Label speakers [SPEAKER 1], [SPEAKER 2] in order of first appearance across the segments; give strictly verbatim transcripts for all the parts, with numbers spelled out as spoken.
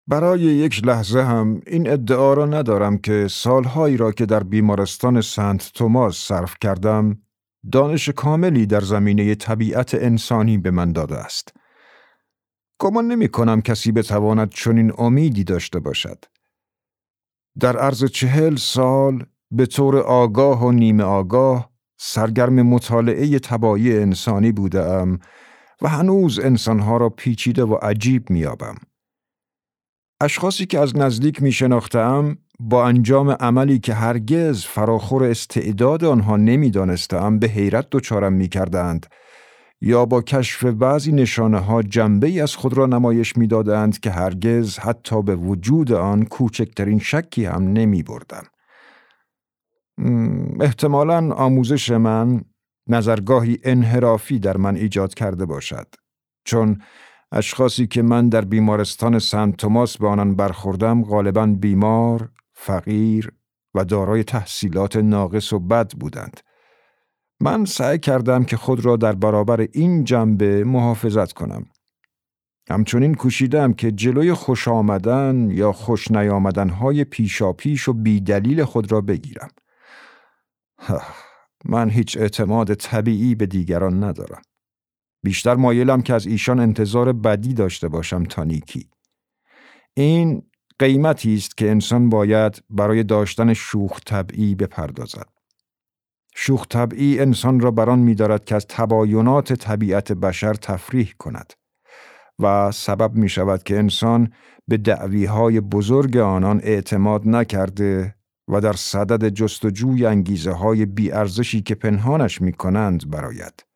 [SPEAKER 1] برای یک لحظه هم این ادعا را ندارم که سالهایی را که در بیمارستان سنت توماس صرف کردم، دانش کاملی در زمینه طبیعت انسانی به من داده است. گمان نمی کنم کسی بتواند چنین امیدی داشته باشد. در عرض چهل سال به طور آگاه و نیمه آگاه سرگرم مطالعه طبایع انسانی بودم و هنوز انسانها را پیچیده و عجیب می‌یابم. اشخاصی که از نزدیک می شناختم با انجام عملی که هرگز فراخور استعداد آنها نمی دانستم به حیرت دچارم می کردند یا با کشف بعضی نشانه ها جنبه‌ای از خود را نمایش می دادند که هرگز حتی به وجود آن کوچکترین شکی هم نمی بردم. احتمالاً آموزش من نظرگاهی انحرافی در من ایجاد کرده باشد، چون اشخاصی که من در بیمارستان سنت توماس به آنان برخوردم غالباً بیمار، فقیر و دارای تحصیلات ناقص و بد بودند. من سعی کردم که خود را در برابر این جنبه محافظت کنم. همچنین کوشیدم که جلوی خوش آمدن یا خوش نیامدن‌های پیشاپیش و بیدلیل خود را بگیرم. من هیچ اعتماد طبیعی به دیگران ندارم. بیشتر مایلم که از ایشان انتظار بدی داشته باشم تا نیکی. این قیمتی است که انسان باید برای داشتن شوخ طبعی بپردازد. شوخ طبعی انسان را بران می‌دارد که از تباینات طبیعت بشر تفریح کند و سبب می شود که انسان به دعوی‌های بزرگ آنان اعتماد نکرده و در صدد جستجوی انگیزه‌های بی‌ارزشی که پنهانش می‌کنند برآید.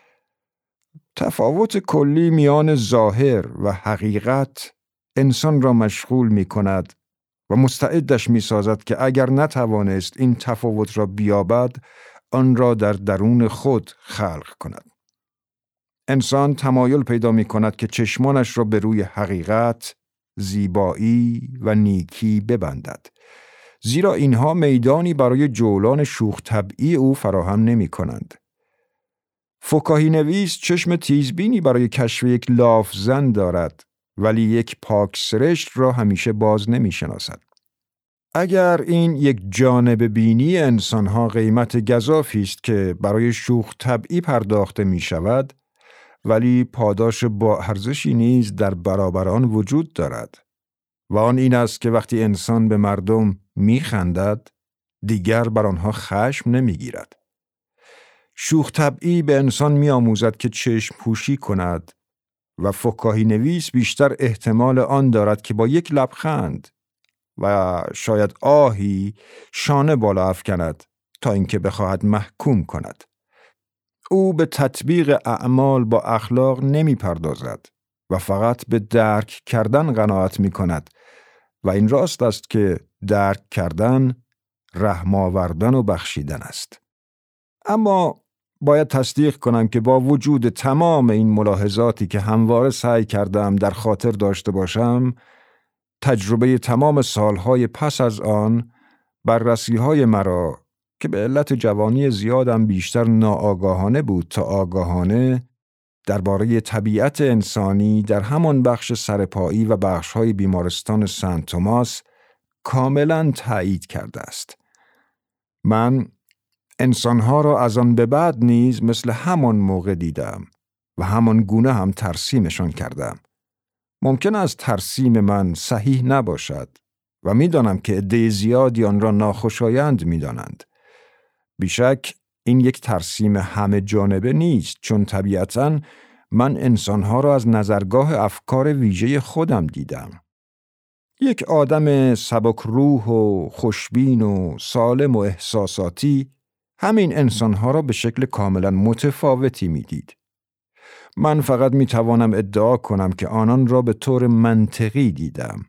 [SPEAKER 1] تفاوت کلی میان ظاهر و حقیقت انسان را مشغول می کند و مستعدش می سازد که اگر نتوانست این تفاوت را بیابد، آن را در درون خود خلق کند. انسان تمایل پیدا می کند که چشمانش را به روی حقیقت، زیبایی و نیکی ببندد، زیرا اینها میدانی برای جولان شوخ طبعی او فراهم نمی کنند. فکاهی نویس چشم تیزبینی برای کشف یک لافزن دارد، ولی یک پاک سرشت را همیشه باز نمی شناسد. اگر این یک جانب بینی انسانها قیمت گزافی است که برای شوخ طبعی پرداخته می شود، ولی پاداش با ارزشی نیز در برابر آن وجود دارد و آن این است که وقتی انسان به مردم می خندد، دیگر بر آنها خشم نمی گیرد. شوخ طبعی به انسان می آموزد که چشم پوشی کند و فکاهی نویس بیشتر احتمال آن دارد که با یک لبخند و شاید آهی شانه بالا افکند تا اینکه بخواهد محکوم کند. او به تطبیق اعمال با اخلاق نمی پردازد و فقط به درک کردن قناعت می کند و این راست است که درک کردن رحم آوردن و بخشیدن است. اما باید تصدیق کنم که با وجود تمام این ملاحظاتی که همواره سعی کردم در خاطر داشته باشم، تجربه تمام سالهای پس از آن بررسی‌های مرا که به علت جوانی زیادم بیشتر ناآگاهانه بود تا آگاهانه درباره طبیعت انسانی در همان بخش سرپایی و بخش‌های بیمارستان سنت توماس کاملاً تایید کرده است. من انسانها را از آن به بعد نیز مثل همان موقع دیدم و همان گونه هم ترسیمشان کردم. ممکن است ترسیم من صحیح نباشد و می‌دانم که عده زیادی آن را ناخوشایند می‌دانند. بیشک این یک ترسیم همه جانبه نیست، چون طبیعتاً من انسانها را از نظرگاه افکار ویژه خودم دیدم. یک آدم سبک روح و خوشبین و سالم و احساساتی همین انسانها را به شکل کاملا متفاوتی میدید. من فقط میتوانم ادعا کنم که آنان را به طور منطقی دیدم.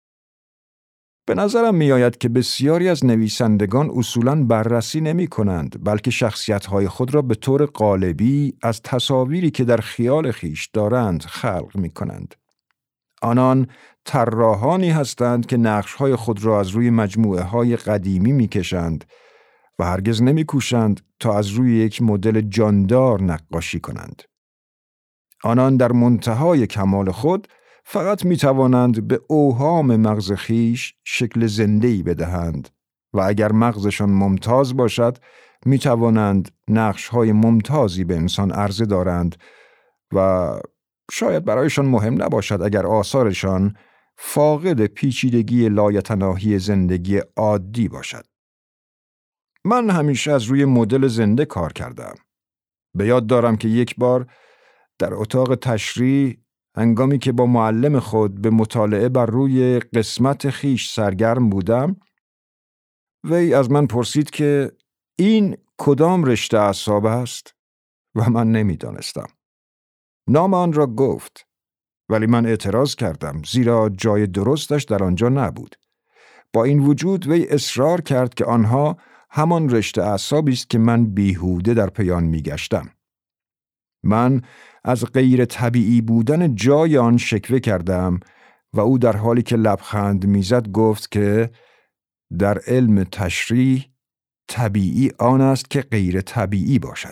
[SPEAKER 1] به نظرم میآید که بسیاری از نویسندگان اصولاً بررسی نمی کنند، بلکه شخصیت‌های خود را به طور قالبی از تصاویری که در خیال خیش دارند خلق می کنند. آنان طراحانی هستند که نقش‌های خود را از روی مجموعه‌های قدیمی می‌کشند و هرگز نمی‌کوشند تا از روی یک مدل جاندار نقاشی کنند. آنان در منتهای کمال خود فقط می توانند به اوهام مغز خیش شکل زنده‌ای بدهند و اگر مغزشان ممتاز باشد می توانند نقش‌های ممتازی به انسان عرضه دارند و شاید برایشان مهم نباشد اگر آثارشان فاقد پیچیدگی لایتناهی زندگی عادی باشد. من همیشه از روی مدل زنده کار کردم. به یاد دارم که یک بار در اتاق تشریح هنگامی که با معلم خود به مطالعه بر روی قسمت خیش سرگرم بودم، وی از من پرسید که این کدام رشته اعصاب است و من نمیدانستم. نام آن را گفت، ولی من اعتراض کردم زیرا جای درستش در آنجا نبود. با این وجود وی اصرار کرد که آنها همان رشته اعصابی است که من بیهوده در پی آن میگشتم. من از غیر طبیعی بودن جای آن شکوه کردم و او در حالی که لبخند میزد گفت که در علم تشریح طبیعی آن است که غیر طبیعی باشد.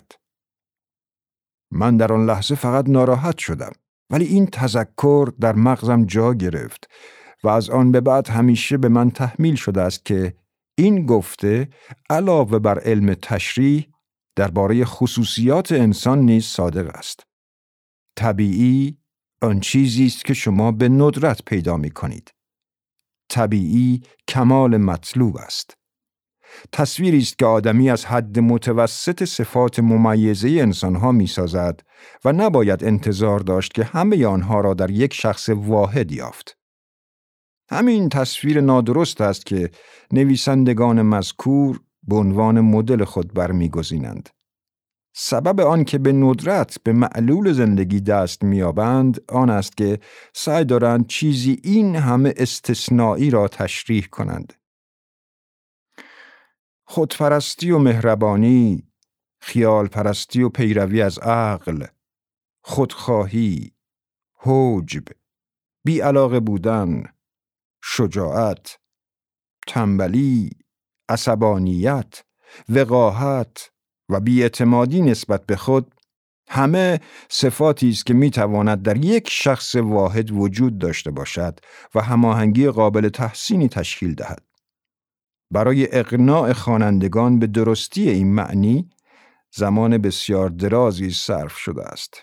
[SPEAKER 1] من در آن لحظه فقط ناراحت شدم، ولی این تذکر در مغزم جا گرفت و از آن به بعد همیشه به من تحمیل شده است که این گفته علاوه بر علم تشریح درباره خصوصیات انسان نیز صادق است. طبیعی آن چیزی است که شما به ندرت پیدا می کنید. طبیعی کمال مطلوب است. تصویری است که آدمی از حد متوسط صفات ممیزه انسانها می سازد و نباید انتظار داشت که همه آنها را در یک شخص واحد یافت. همین تصویر نادرست است که نویسندگان مذکور به عنوان مدل خود برمی‌گزینند. سبب آن که به ندرت به معلول زندگی دست می‌یابند آن است که سعی دارند چیزی این همه استثنایی را تشریح کنند. خودپرستی و مهربانی، خیال پرستی و پیروی از عقل، خودخواهی، حجب، بی‌علاقه بودن، شجاعت، تنبلی، عصبانیت، وقاحت و بی‌اعتمادی نسبت به خود همه صفاتی است که می‌تواند در یک شخص واحد وجود داشته باشد و هماهنگی قابل تحسینی تشکیل دهد. برای اقناع خوانندگان به درستی این معنی زمان بسیار درازی صرف شده است.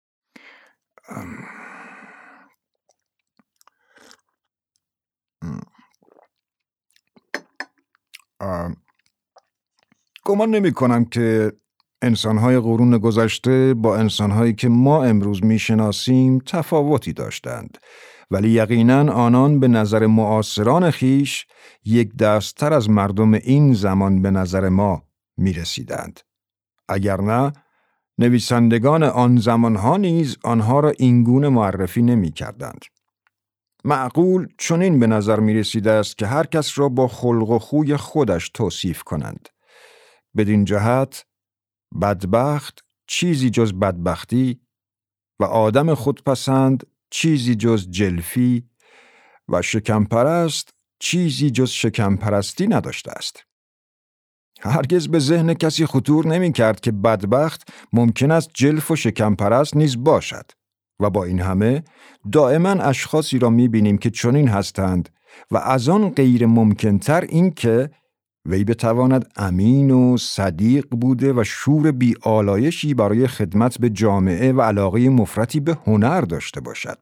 [SPEAKER 1] گمان نمی کنم که انسان‌های قرون گذشته با انسان‌هایی که ما امروز می‌شناسیم تفاوتی داشتند، ولی یقیناً آنان به نظر معاصران خیش یک دست‌تر از مردم این زمان به نظر ما می‌رسیدند. اگر نه، نویسندگان آن زمان‌ها نیز آنها را اینگونه معرفی نمی‌کردند. معقول چنین به نظر می‌رسیده است که هر کس را با خلق و خوی خودش توصیف کنند. بدین جهت بدبخت چیزی جز بدبختی و آدم خودپسند چیزی جز جلفی و شکمپرست چیزی جز شکمپرستی نداشته است. هرگز به ذهن کسی خطور نمی کرد که بدبخت ممکن است جلف و شکمپرست نیز باشد و با این همه دائما اشخاصی را می بینیم که چنین هستند و از آن غیر ممکنتر این که وی بتواند امین و صدیق بوده و شور بی آلایشی برای خدمت به جامعه و علاقه مفرطی به هنر داشته باشد.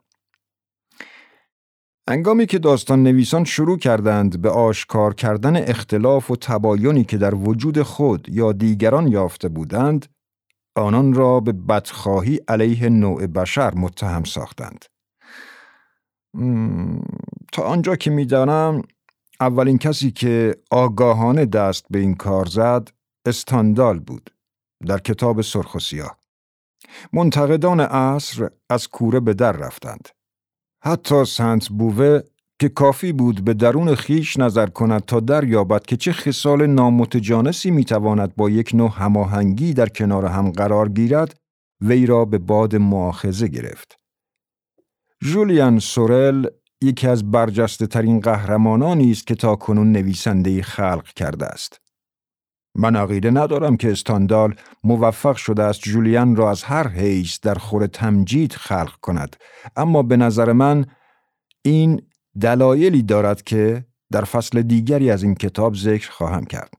[SPEAKER 1] هنگامی که داستان نویسان شروع کردند به آشکار کردن اختلاف و تباینی که در وجود خود یا دیگران یافته بودند، آنان را به بدخواهی علیه نوع بشر متهم ساختند. تا آنجا که می‌دانم اولین کسی که آگاهانه دست به این کار زد استاندال بود در کتاب سرخ و سیاه. منتقدان عصر از کوره به در رفتند. حتی سنت بووه که کافی بود به درون خیش نظر کند تا دریابد که چه خصال نامتجانسی میتواند با یک نوع هماهنگی در کنار هم قرار گیرد، وی را به باد مؤاخذه گرفت. ژولیان سورل یکی از برجسته ترین قهرمانانی است که تاکنون نویسنده‌ای خلق کرده است. من عقیده ندارم که استاندال موفق شده است ژولیان را از هر حیث در خور تمجید خلق کند، اما به نظر من این دلایلی دارد که در فصل دیگری از این کتاب ذکر خواهم کرد.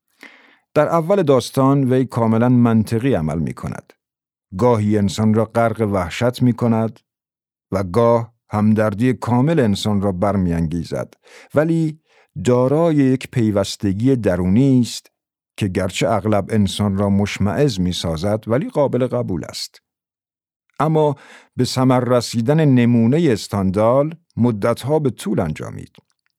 [SPEAKER 1] در اول داستان وی کاملا منطقی عمل می کند. گاهی انسان را غرق وحشت می کند و گاه همدردی کامل انسان را برمی انگیزد، ولی دارای یک پیوستگی درونی است که گرچه اغلب انسان را مشمئز می سازد ولی قابل قبول است. اما به ثمر رسیدن نمونه استاندال مدتها به طول انجامید.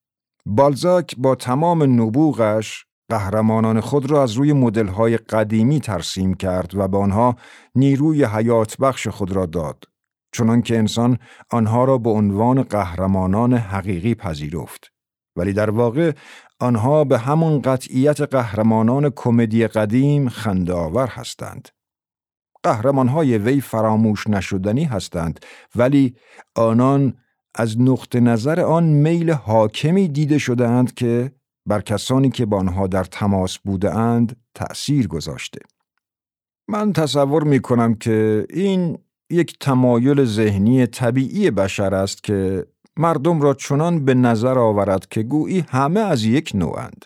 [SPEAKER 1] بالزاک با تمام نبوغش قهرمانان خود را از روی مدل‌های قدیمی ترسیم کرد و به آنها نیروی حیات بخش خود را داد، چنان که انسان آنها را به عنوان قهرمانان حقیقی پذیرفت. ولی در واقع آنها به همان قطعیت قهرمانان کمدی قدیم خنده‌آور هستند. قهرمان‌های وی فراموش نشدنی هستند، ولی آنان از نقطه نظر آن میل حاکمی دیده شده‌اند که بر کسانی که با آنها در تماس بوده‌اند تأثیر گذاشته. من تصور می کنم که این یک تمایل ذهنی طبیعی بشر است که مردم را چنان به نظر آورد که گویی همه از یک نوعند.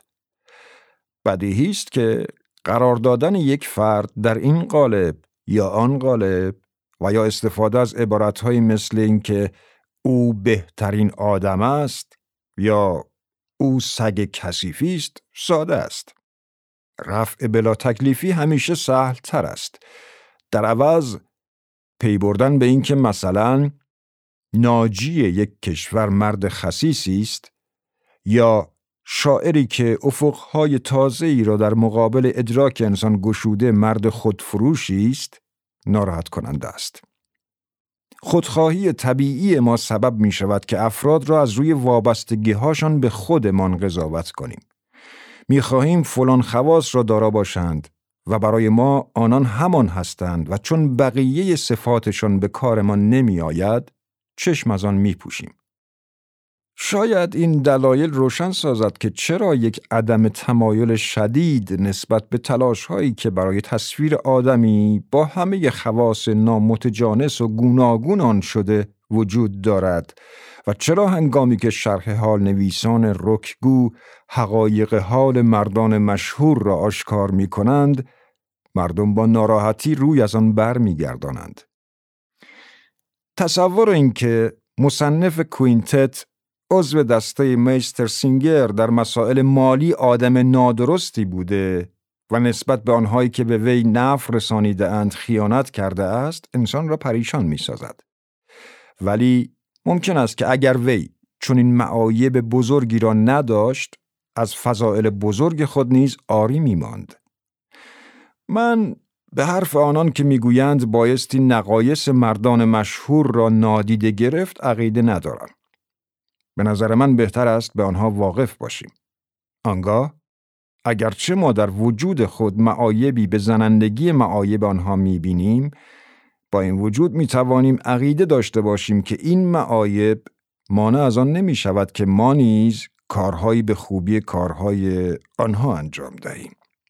[SPEAKER 1] بدیهی است که قرار دادن یک فرد در این قالب یا آن قالب و یا استفاده از عبارت‌های مثل این که او بهترین آدم است یا او سگ کثیفی است ساده است. رفع بلا تکلیفی همیشه سهل تر است. در عوض پی بردن به این که مثلا ناجی یک کشور مرد خسیسی است یا شاعری که افقهای تازه‌ای را در مقابل ادراک انسان گشوده مرد خودفروشی است ناراحت کننده است. خودخواهی طبیعی ما سبب می شود که افراد را از روی وابستگی هاشان به خودمان قضاوت کنیم. می خواهیم فلان خواص را دارا باشند و برای ما آنان همان هستند و چون بقیه صفاتشان به کارمان نمی آید چشم از آن می پوشیم. شاید این دلایل روشن سازد که چرا یک عدم تمایل شدید نسبت به تلاش‌هایی که برای تصویر آدمی با همه خواص نامتجانس و گوناگون آن شده وجود دارد و چرا هنگامی که شرح حال نویسان رکگو حقایق حال مردان مشهور را آشکار می کنند، مردم با ناراحتی روی از آن بر می گردانند. تصور این که مصنف کوینتت عضو دسته میستر سینگر در مسائل مالی آدم نادرستی بوده و نسبت به آنهایی که به وی نفع رسانیده اند خیانت کرده است انسان را پریشان می سازد. ولی ممکن است که اگر وی چون این معایب بزرگی را نداشت از فضائل بزرگ خود نیز عاری می ماند. من به حرف آنان که میگویند بایستی نقایص مردان مشهور را نادیده گرفت عقیده ندارم. به نظر من بهتر است به آنها واقف باشیم. آنگاه اگرچه ما در وجود خود معایبی به زنندگی معایب آنها میبینیم، با این وجود میتوانیم عقیده داشته باشیم که این معایب مانع از آن نمی شود که ما نیز کارهایی به خوبی کارهای آنها انجام دهیم.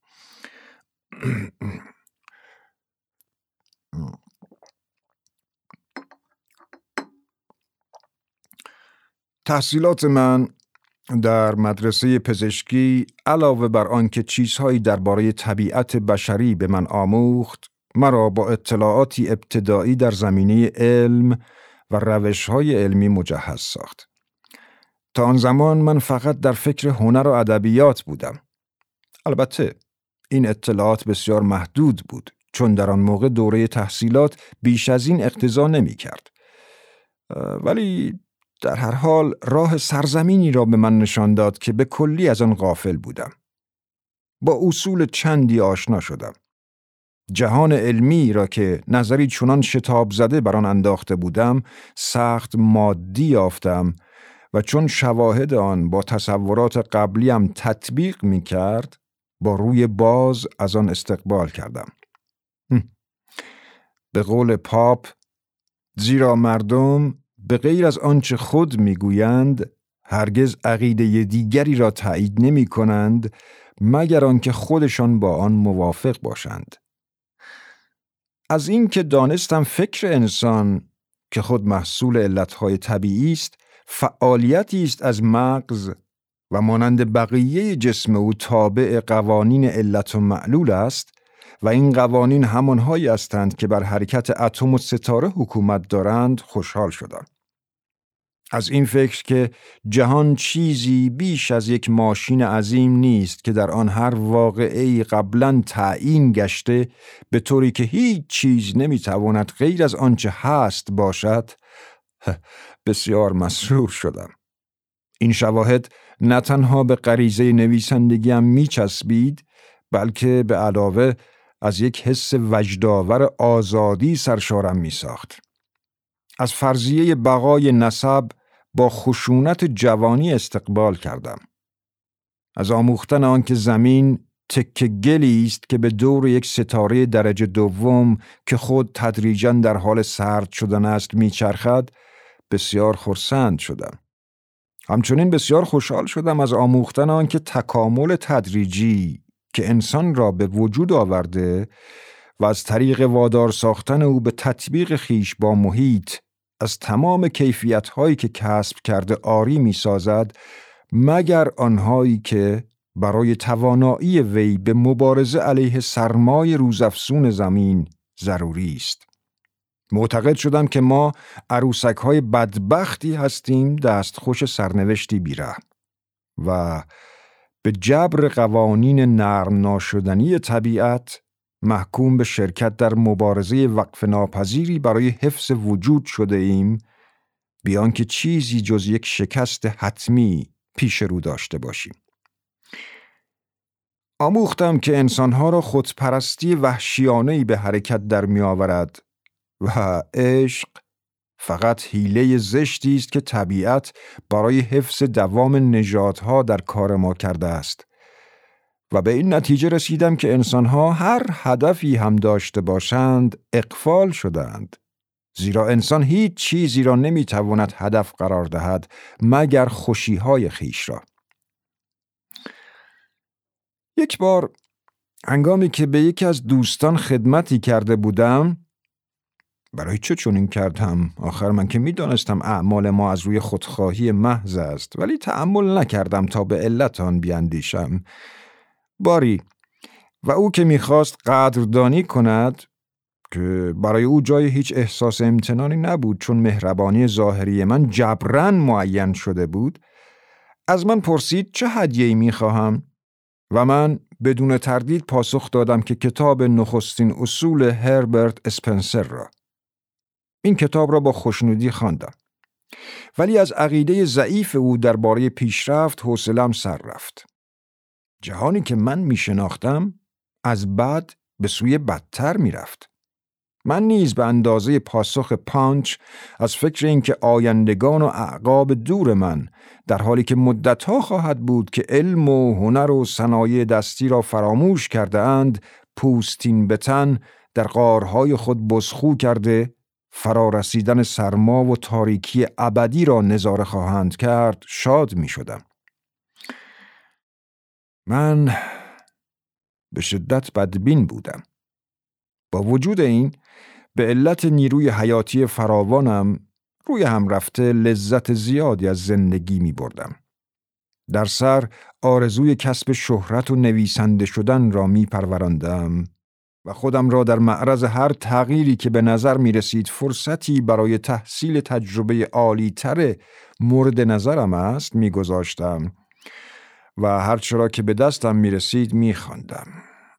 [SPEAKER 1] تحصیلات من در مدرسه پزشکی علاوه بر آنکه چیزهایی درباره طبیعت بشری به من آموخت، مرا با اطلاعاتی ابتدایی در زمینه علم و روش‌های علمی مجهز ساخت. تا آن زمان من فقط در فکر هنر و ادبیات بودم. البته این اطلاعات بسیار محدود بود، چون در آن موقع دوره تحصیلات بیش از این اقتضا نمی کرد. ولی در هر حال راه سرزمینی را به من نشان داد که به کلی از آن غافل بودم. با اصول چندی آشنا شدم. جهان علمی را که نظری چنان شتاب زده بر آن انداخته بودم سخت مادی یافتم و چون شواهد آن با تصورات قبلیم تطبیق می کرد با روی باز از آن استقبال کردم. به قول پاپ، زیرا مردم به غیر از آنچه خود میگویند هرگز عقیده دیگری را تایید نمی کنند مگر آنکه خودشان با آن موافق باشند. از این که دانستم فکر انسان که خود محصول علتهای طبیعی است فعالیتی است از مغز و مانند بقیه جسم او تابع قوانین علت و معلول است و این قوانین همانهایی هستند که بر حرکت اتم و ستاره حکومت دارند خوشحال شدم. از این فکر که جهان چیزی بیش از یک ماشین عظیم نیست که در آن هر واقعه‌ای قبلاً تعیین گشته به طوری که هیچ چیز نمیتواند غیر از آنچه هست باشد، بسیار مسرور شدم. این شواهد نه تنها به غریزه نویسندگیم میچسبید، بلکه به علاوه از یک حس وجدآور آزادی سرشارم میساخت. از فرضیه بقای نسب با خشونت جوانی استقبال کردم. از آموختن آنکه زمین تکه گلی است که به دور یک ستاره درجه دوم که خود تدریجاً در حال سرد شدن است میچرخد، بسیار خرسند شدم. همچنین بسیار خوشحال شدم از آموختن آنکه تکامل تدریجی که انسان را به وجود آورده و از طریق وادار ساختن او به تطبیق خیش با محیط از تمام کیفیت‌هایی که کسب کرده عاری می‌سازد، مگر آنهایی که برای توانایی وی به مبارزه علیه سرمای روزافزون زمین ضروری است. معتقد شدم که ما عروسک‌های بدبختی هستیم دستخوش سرنوشتی بی‌رحم و به جبر قوانین نرم ناشدنی طبیعت محکوم به شرکت در مبارزه وقف ناپذیری برای حفظ وجود شده ایم، بیان که چیزی جز یک شکست حتمی پیش رو داشته باشیم. آموختم که انسانها را خودپرستی وحشیانه‌ای به حرکت در می آورد و عشق فقط حیله زشتی است که طبیعت برای حفظ دوام نژادها در کار ما کرده است و به این نتیجه رسیدم که انسانها هر هدفی هم داشته باشند اغفال شدند، زیرا انسان هیچ چیزی را نمیتواند هدف قرار دهد مگر خوشیهای خیش را. یک بار هنگامی که به یکی از دوستان خدمتی کرده بودم، برای چه چنین کردم؟ آخر من که میدانستم اعمال ما از روی خودخواهی محض است، ولی تأمل نکردم تا به علت آن بیاندیشم. باری و او که میخواست قدردانی کند که برای او جای هیچ احساس امتنانی نبود چون مهربانی ظاهری من جبراً معین شده بود، از من پرسید چه هدیه‌ای میخواهم و من بدون تردید پاسخ دادم که کتاب نخستین اصول هربرت اسپنسر را. این کتاب را با خوشنودی خواندم، ولی از عقیده ضعیف او درباره پیشرفت حوصله‌ام سر رفت. جهانی که من می شناختم از بد به سوی بدتر می رفت. من نیز به اندازه پاسخ پانچ از فکر این که آیندگان و اعقاب دور من در حالی که مدتها خواهد بود که علم و هنر و صنایع دستی را فراموش کرده اند، پوستین به تن در غارهای خود بزخو کرده فرارسیدن سرما و تاریکی ابدی را نظاره خواهند کرد، شاد می شدم. من به شدت بدبین بودم. با وجود این، به علت نیروی حیاتی فراوانم روی هم رفته لذت زیادی از زندگی می بردم. در سر آرزوی کسب شهرت و نویسنده شدن را می پروراندم و خودم را در معرض هر تغییری که به نظر می رسید فرصتی برای تحصیل تجربه عالی تر مورد نظرم است می گذاشتم و هر چرا که به دستم می رسید می خواندم.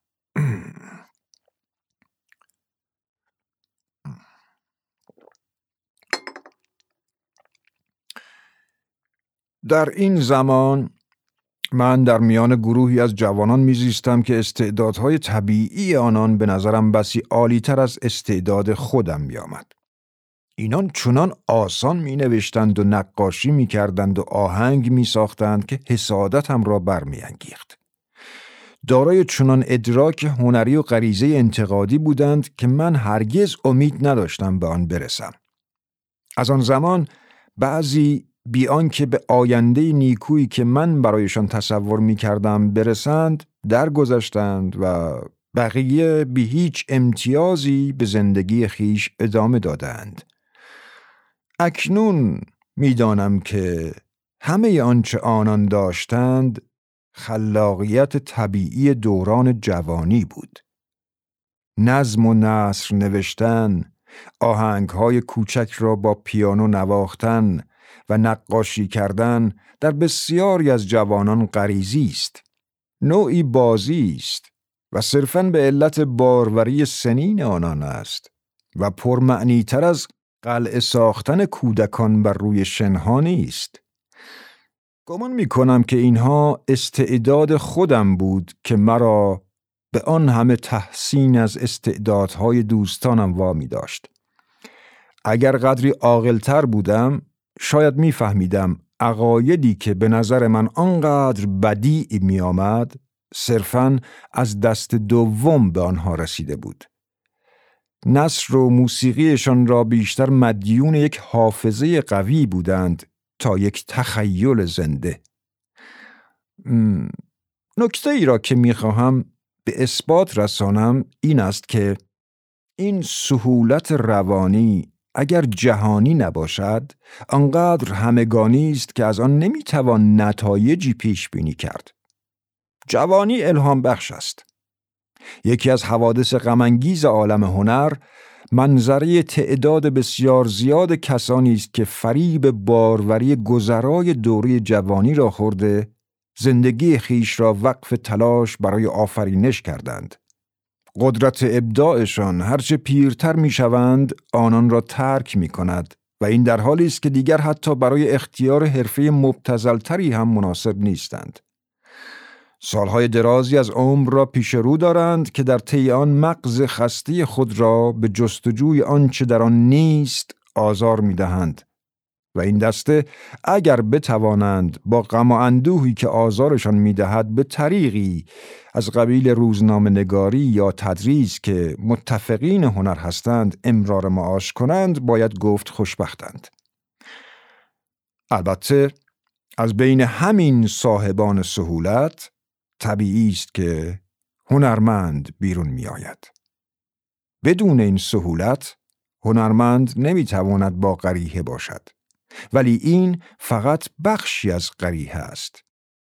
[SPEAKER 1] در این زمان من در میان گروهی از جوانان میزیستم که استعدادهای طبیعی آنان به نظرم بسی عالی‌تر از استعداد خودم میآمد. اینان چنان آسان می نوشتند و نقاشی می کردند و آهنگ می ساختند که حسادتم را برمی انگیخت. دارای چنان ادراک هنری و غریزه انتقادی بودند که من هرگز امید نداشتم به آن برسم. از آن زمان بعضی بیان که به آینده نیکویی که من برایشان تصور می کردم برسند درگذشتند و بقیه بی هیچ امتیازی به زندگی خیش ادامه دادند. اکنون میدانم که همه آنچه آنان داشتند خلاقیت طبیعی دوران جوانی بود. نظم و نثر نوشتن، آهنگ‌های کوچک را با پیانو نواختن و نقاشی کردن در بسیاری از جوانان غریزی است. نوعی بازی است و صرفاً به علت باروری سنین آنان است و پرمعنی‌تر از قلعه ساختن کودکان بر روی شنها نیست. گمان می کنم که اینها استعداد خودم بود که مرا به آن همه تحسین از استعدادهای دوستانم وامی داشت. اگر قدری عاقل‌تر بودم، شاید می فهمیدم عقایدی که به نظر من آنقدر بدیع می آمد، صرفاً از دست دوم به آنها رسیده بود. نثر و موسیقیشان را بیشتر مدیون یک حافظه قوی بودند تا یک تخیل زنده. نکته ای را که می خواهم به اثبات رسانم این است که این سهولت روانی اگر جهانی نباشد آنقدر همگانی است که از آن نمی توان نتایجی پیش بینی کرد. جوانی الهام بخش است. یکی از حوادث غم‌انگیز عالم هنر منظره تعداد بسیار زیاد کسانی است که فریب باروری گذرای دوره جوانی را خورده، زندگی خیش را وقف تلاش برای آفرینش کردند. قدرت ابداعشان هرچه پیرتر می شوند آنان را ترک می کند و این در حالی است که دیگر حتی برای اختیار حرفه مبتذل‌تری هم مناسب نیستند. سالهای درازی از عمر را پیش رو دارند که در طی آن مغز خسته خود را به جستجوی آنچه در آن نیست آزار می دهند و این دسته اگر بتوانند با غم و اندوهی که آزارشان می دهد به طریقی از قبیل روزنامه نگاری یا تدریس که متفقین هنر هستند امرار معاش کنند، باید گفت خوشبختند. البته از بین همین صاحبان سهولت طبیعی است که هنرمند بیرون می آید. بدون این سهولت هنرمند نمی تواند با قریحه باشد، ولی این فقط بخشی از قریحه است.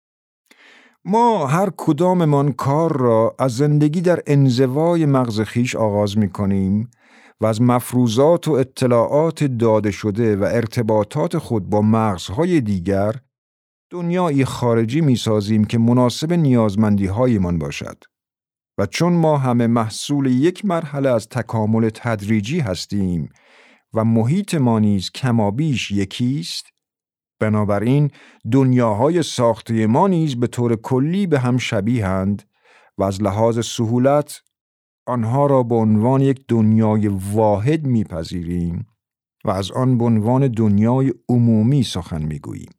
[SPEAKER 1] ما هر کداممان کار را از زندگی در انزوای مغز خیش آغاز می کنیم و از مفروضات و اطلاعات داده شده و ارتباطات خود با مغزهای دیگر دنیایی خارجی می سازیم که مناسب نیازمندی هایمان باشد. و چون ما همه محصول یک مرحله از تکامل تدریجی هستیم و محیط ما نیز کمابیش یکیست، بنابراین دنیاهای ساخته ما نیز به طور کلی به هم شبیهند و از لحاظ سهولت آنها را به عنوان یک دنیای واحد میپذیریم و از آن به عنوان دنیای عمومی سخن میگوییم.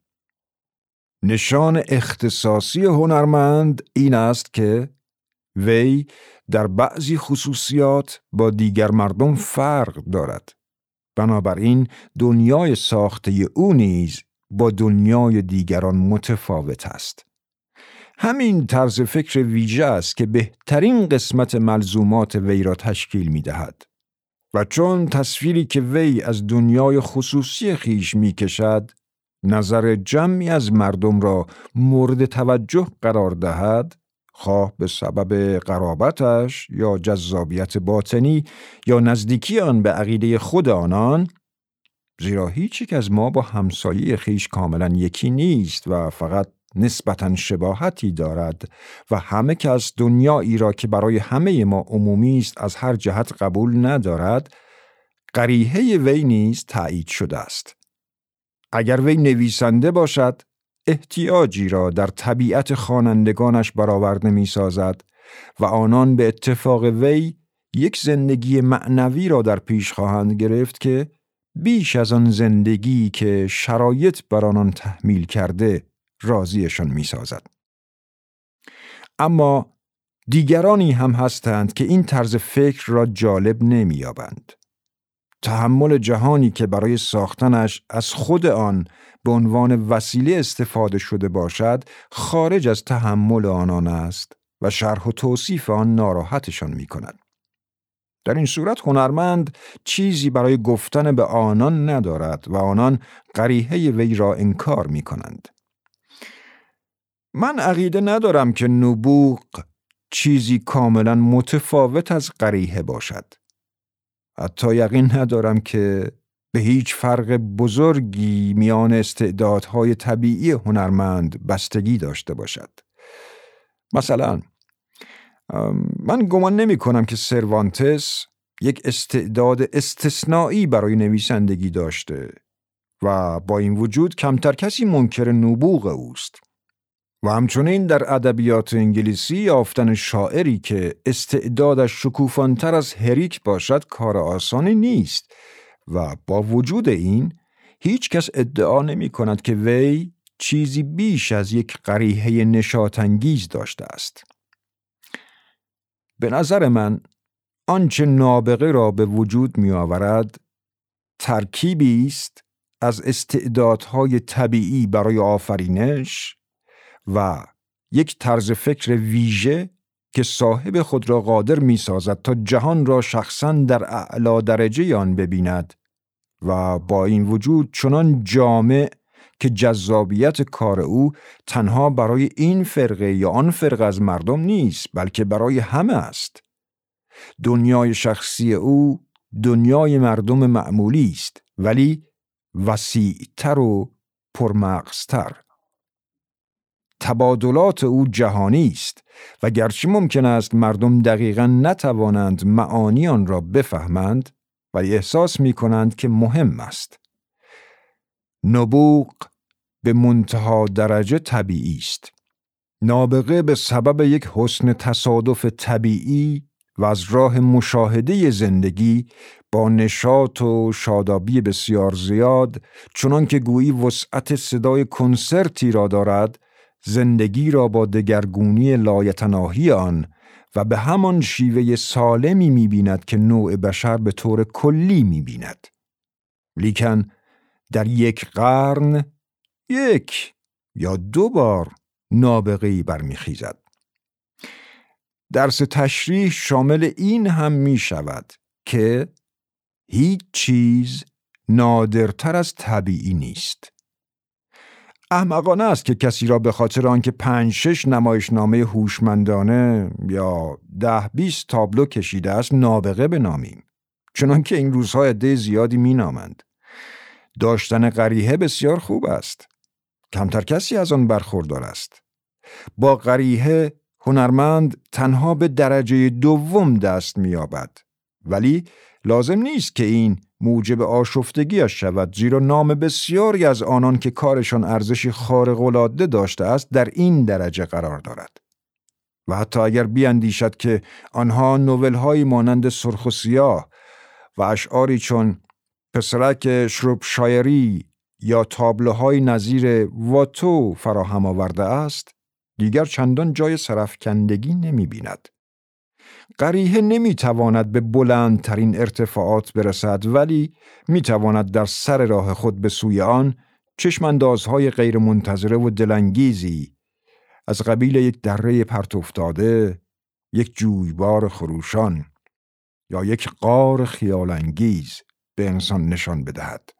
[SPEAKER 1] نشان اختصاصی هنرمند این است که وی در بعضی خصوصیات با دیگر مردم فرق دارد. بنابراین دنیای ساخته او نیز با دنیای دیگران متفاوت است. همین طرز فکر ویژه است که بهترین قسمت ملزومات وی را تشکیل می دهد. و چون تصویری که وی از دنیای خصوصی خیش می کشد نظر جمعی از مردم را مورد توجه قرار دهد، خواه به سبب قرابتش یا جذابیت باطنی یا نزدیکی آن به عقیده خود آنان، زیرا هیچ یک از ما با همسایه خیش کاملا یکی نیست و فقط نسبتاً شباهتی دارد و همه کس دنیایی را که برای همه ما عمومی است از هر جهت قبول ندارد، قریحه وی نیز تایید شده است. اگر وی نویسنده باشد، احتیاجی را در طبیعت خوانندگانش برآورده می سازد و آنان به اتفاق وی یک زندگی معنوی را در پیش خواهند گرفت که بیش از آن زندگی که شرایط بر آنان تحمیل کرده راضیشان می سازد. اما دیگرانی هم هستند که این طرز فکر را جالب نمی یابند. تحمل جهانی که برای ساختنش از خود آن به عنوان وسیله استفاده شده باشد خارج از تحمل آنان است و شرح و توصیف آن ناراحتشان می کند. در این صورت هنرمند چیزی برای گفتن به آنان ندارد و آنان قریحه وی را انکار می کنند. من عقیده ندارم که نبوغ چیزی کاملا متفاوت از قریحه باشد. حتی یقین ندارم که به هیچ فرق بزرگی میان استعدادهای طبیعی هنرمند بستگی داشته باشد. مثلا من گمان نمی کنم که سروانتس یک استعداد استثنایی برای نویسندگی داشته و با این وجود کمتر کسی منکر نبوغ اوست. و همچنین در ادبیات انگلیسی یافتن شاعری که استعدادش شکوفانتر از هریک باشد کار آسانی نیست و با وجود این هیچ کس ادعا نمی کند که وی چیزی بیش از یک قریحه نشاط‌انگیز داشته است. به نظر من آنچه نابغه را به وجود می آورد ترکیبی است از استعدادهای طبیعی برای آفرینش و یک طرز فکر ویژه که صاحب خود را قادر می سازد تا جهان را شخصاً در اعلی درجه آن ببیند و با این وجود چنان جامع که جذابیت کار او تنها برای این فرقه یا آن فرقه از مردم نیست بلکه برای همه است. دنیای شخصی او دنیای مردم معمولی است ولی وسیع‌تر و پرمغزتر. تبادلات او جهانی است و گرچه ممکن است مردم دقیقاً نتوانند معانی آن را بفهمند ولی احساس می کنند که مهم است. نبوغ به منتها درجه طبیعی است. نابغه به سبب یک حسن تصادف طبیعی و از راه مشاهده زندگی با نشاط و شادابی بسیار زیاد چنان که گویی وسعت صدای کنسرتی را دارد زندگی را با دگرگونی لایتناهی آن و به همان شیوه سالمی می‌بیند که نوع بشر به طور کلی می‌بیند. لیکن در یک قرن یک یا دو بار نابغه‌ای برمیخیزد. درس تشریح شامل این هم می شود که هیچ چیز نادرتر از طبیعی نیست. احمقانه است که کسی را به خاطر آنکه پنج شش نمایشنامه هوشمندانه یا ده بیست تابلو کشیده است نابغه بنامیم، چنان که این روزها عده زیادی می نامند. داشتن قریحه بسیار خوب است. کمتر کسی از آن برخوردار است. با قریحه هنرمند تنها به درجه دوم دست می‌یابد، ولی لازم نیست که این موجب آشفتگیش شود، زیرا نام بسیاری از آنان که کارشان ارزشی خارق‌العاده داشته است در این درجه قرار دارد. و حتی اگر بیندیشد که آنها نوول‌هایی مانند سرخ و سیاه و اشعاری چون پسرک شروبشایری یا تابلوهای نظیر واتو فراهم آورده است، دیگر چندان جای سرفکندگی نمی بیند. قریحه نمی تواند به بلندترین ارتفاعات برسد ولی می تواند در سر راه خود به سوی آن چشماندازهای غیر منتظره و دلانگیزی از قبیل یک دره پرت افتاده، یک جویبار خروشان یا یک غار خیالانگیز به انسان نشان بدهد.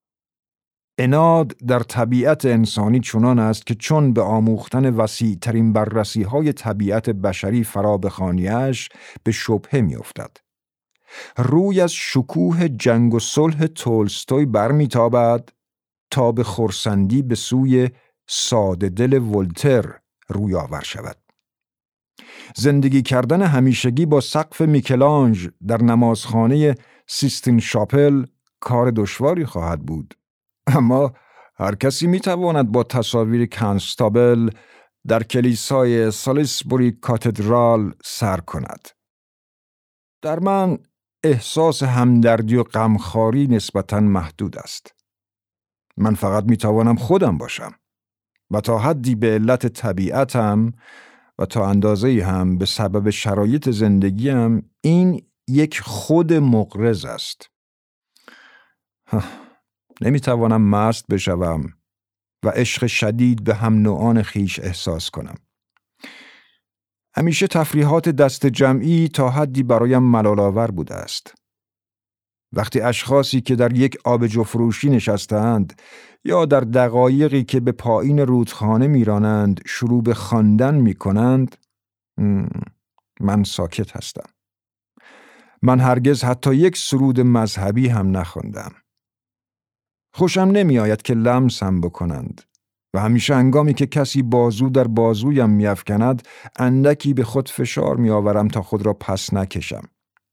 [SPEAKER 1] عناد در طبیعت انسانی چنان است که چون به آموختن وسیع ترین بررسی های طبیعت بشری فرا بخوانیش به شبهه می افتد. روی از شکوه جنگ و صلح تولستوی برمیتابد تا به خرسندی به سوی ساده دل ولتر روی آور شود. زندگی کردن همیشگی با سقف میکلانج در نمازخانه سیستین شاپل کار دشواری خواهد بود. اما هر کسی میتواند با تصاویر کنستابل در کلیسای سالیسبوری کاتدرال سر کند. در من احساس همدردی و غمخواری نسبتاً محدود است. من فقط میتوانم خودم باشم و تا حدی به علت طبیعتم و تا اندازه‌ای هم به سبب شرایط زندگیم این یک خود مغرض است. نمیتوانم مست بشوم و عشق شدید به هم نوعان خیش احساس کنم. همیشه تفریحات دست جمعی تا حدی برایم ملال‌آور بوده است. وقتی اشخاصی که در یک آبجو فروشی نشستند یا در دقایقی که به پایین رودخانه میرانند شروع به خواندن میکنند، من ساکت هستم. من هرگز حتی یک سرود مذهبی هم نخواندم. خوشم نمی آید که لمسم بکنند و همیشه هنگامی که کسی بازو در بازویم میافکند اندکی به خود فشار میآورم تا خود را پس نکشم.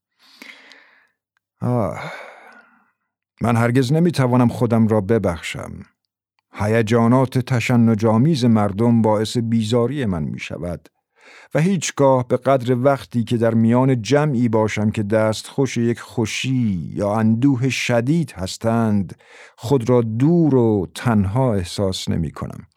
[SPEAKER 1] آه، من هرگز نمیتوانم خودم را ببخشم. هیجانات تشنج‌آمیز مردم باعث بیزاری من می شود و هیچگاه به قدر وقتی که در میان جمعی باشم که دستخوش یک خوشی یا اندوه شدید هستند خود را دور و تنها احساس نمی کنم.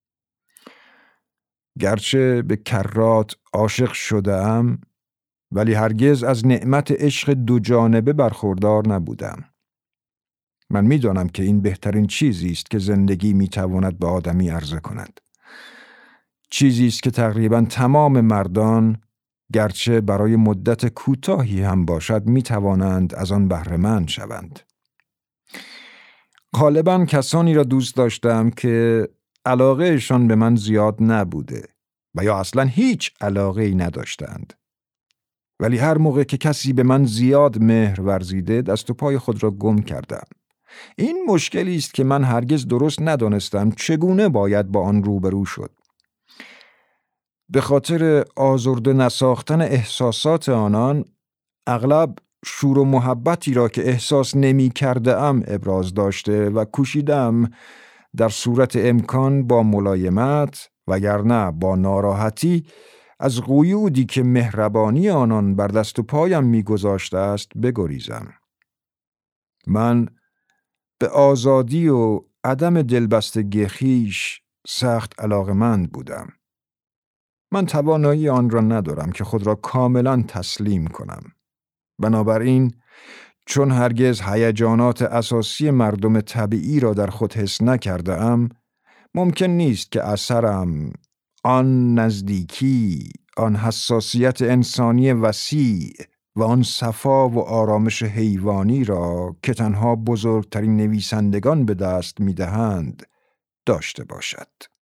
[SPEAKER 1] گرچه به کرات عاشق شدم ولی هرگز از نعمت عشق دو جانبه برخوردار نبودم. من می دانم که این بهترین چیزی است که زندگی می تواند به آدمی عرضه کند. چیزی است که تقریباً تمام مردان گرچه برای مدت کوتاهی هم باشد می توانند از آن بهره مند شوند. غالباً کسانی را دوست داشتم که علاقهشان به من زیاد نبوده و یا اصلاً هیچ علاقه‌ای نداشتند. ولی هر موقع که کسی به من زیاد مهر ورزیده دست و پای خود را گم کردم. این مشکلی است که من هرگز درست ندانستم چگونه باید با آن روبرو شد. به خاطر آزرده نساختن احساسات آنان اغلب شور و محبتی را که احساس نمی کرده ام ابراز داشته و کوشیدم در صورت امکان با ملایمت وگرنه با ناراحتی از قیودی که مهربانی آنان بر دست و پایم می گذاشته است بگریزم. من به آزادی و عدم دلبستگی خویش سخت علاقمند بودم. من توانایی آن را ندارم که خود را کاملا تسلیم کنم. بنابراین چون هرگز هیجانات اساسی مردم طبیعی را در خود حس نکرده ام، ممکن نیست که اثرم آن نزدیکی، آن حساسیت انسانی وسیع و آن صفا و آرامش حیوانی را که تنها بزرگترین نویسندگان به دست می‌دهند داشته باشد.